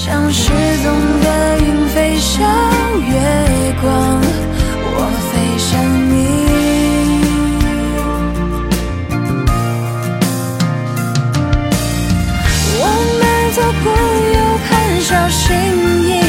像失踪的云飞向月光，我飞向你。我们做朋友，很小心翼翼，